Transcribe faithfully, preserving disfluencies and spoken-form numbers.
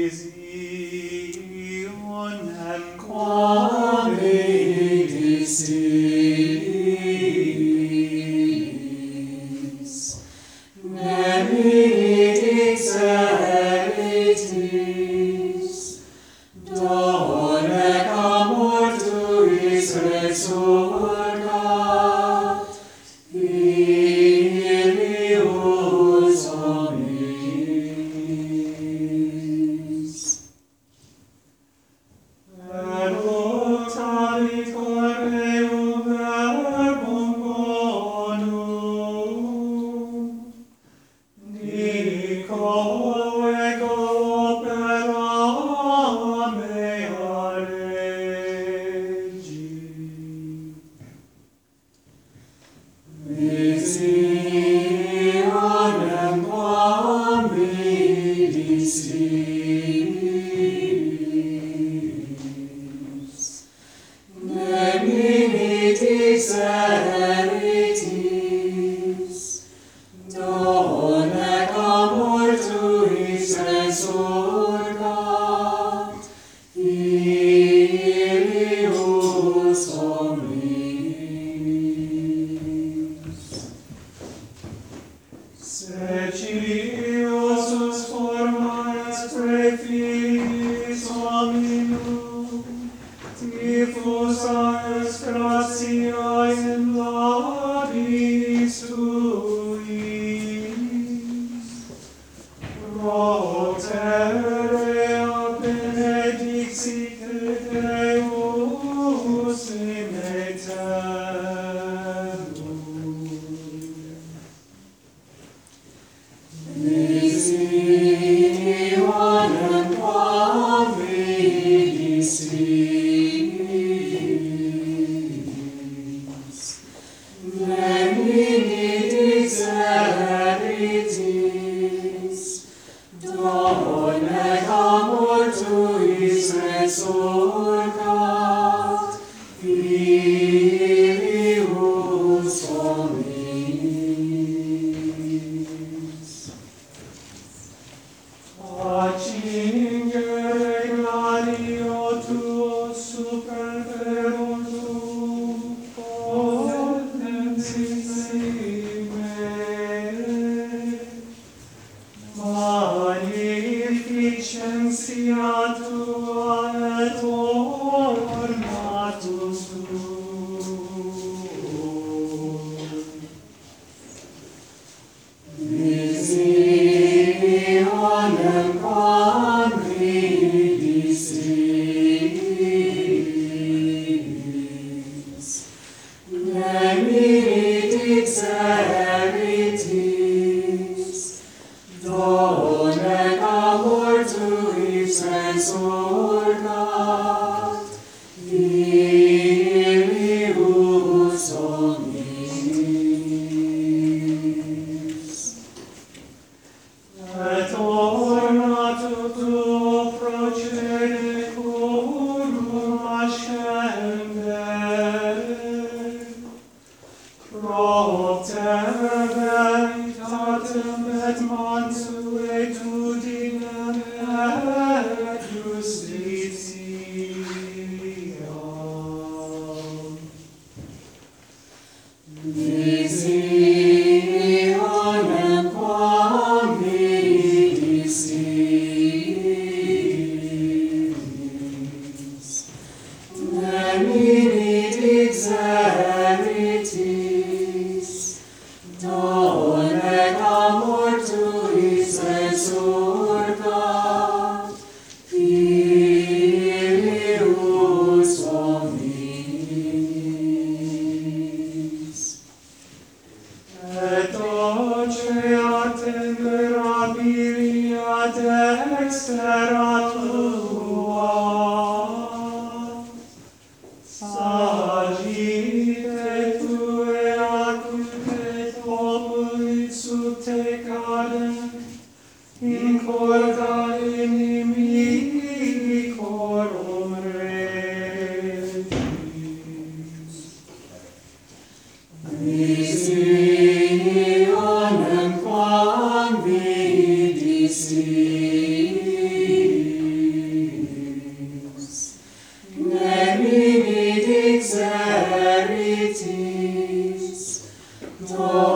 visionem quale disis, nemit exeritis, donec amor tuis resurgat, filius omnis. Verutavit correum verbum bonum, dico ego opera mea Regi. Visionem quam vidisis, nemit exeritis, donec amor tuis resurgat, filius omnis. Seciliosus formas prefilis hominum, diffusa est gratia in labis tuis. Proterea benedicite Deus in aeternum. Visionem quam vidisis, nemit exeritis, donec amor tuis resurgat, filius omnis. Facingere gladio tuo super verum tuum, potensissime, magnificentia tua et ornatus tuum. Visionem quam vidisis, nemit exeritis, donec amor tuis resurgat, filius omnis. Et ornato tuo procede curum ascender, propter veritatem et mansuetudinem et justitiam. Visionem quam vidisis, nemit exeritis, donec amor tuis resurgat, filius omnis. Et oceatem mirabilia dextera tua, sagite tue acutet populit sub te cadent, in corda inimicorum regis. Visionem quam vidisis, verities,